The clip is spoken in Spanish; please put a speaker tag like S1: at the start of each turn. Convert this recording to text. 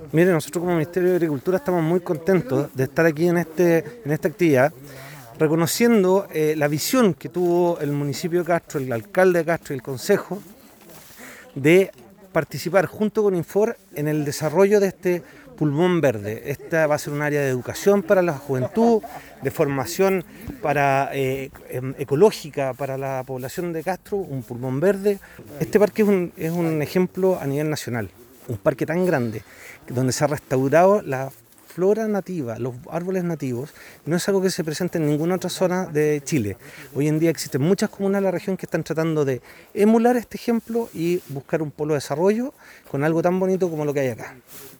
S1: Mire, nosotros como Ministerio de Agricultura estamos muy contentos de estar aquí en esta actividad, reconociendo la visión que tuvo el municipio de Castro, el alcalde de Castro y el consejo de participar junto con Infor en el desarrollo de este pulmón verde. Esta va a ser un área de educación para la juventud, de formación ecológica para la población de Castro, un pulmón verde. Este parque es un ejemplo a nivel nacional, un parque tan grande, donde se ha restaurado la flora nativa, los árboles nativos, no es algo que se presente en ninguna otra zona de Chile. Hoy en día existen muchas comunas en la región que están tratando de emular este ejemplo y buscar un polo de desarrollo con algo tan bonito como lo que hay acá.